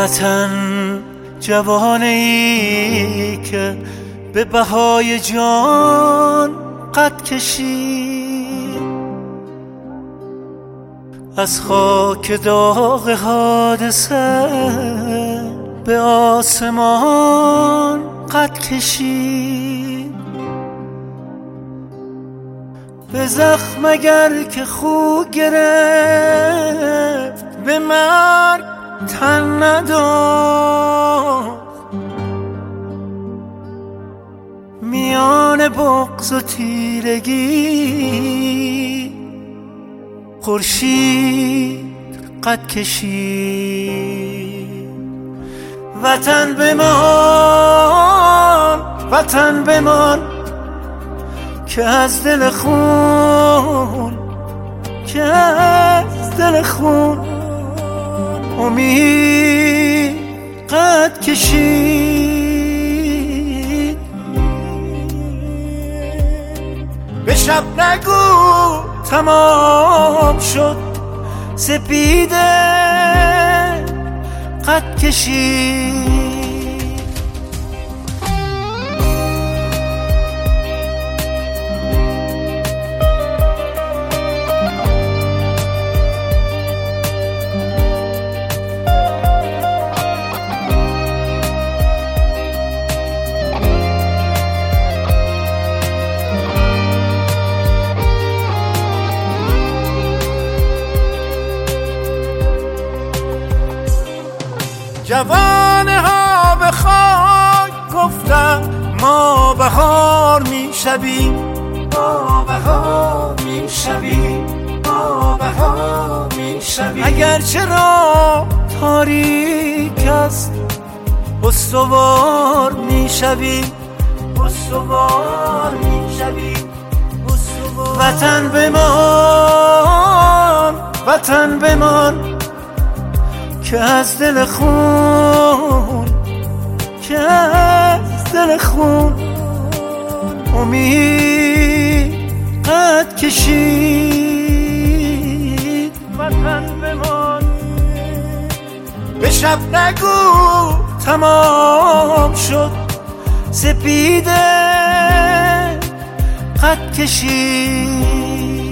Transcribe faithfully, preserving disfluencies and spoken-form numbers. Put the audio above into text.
وطن جوانه ای که به بهای جان قد کشید، از خاک داغ حادثه به آسمان قد کشید. به زخم اگر که خو گرفت به مرگ تن نداد، میان بغض و تیرگی خورشید قد کشید. وطن بمان، وطن بمان که از دل خون، که از دل خون امید قد کشید. به شب نگو تمام شد، سپیده قد کشید. جوانه ها به خاک گفتن ما بهار می شویم، ما بهار می شویم، ما بهار می شویم. اگر چرا تاریک است استوار می شویم، استوار می شویم. وطن بمان، وطن بمان که از دل خون، که از دل خون امید قد کشید. وطن بمان، به شب نگو تمام شد، سپیده قد کشید.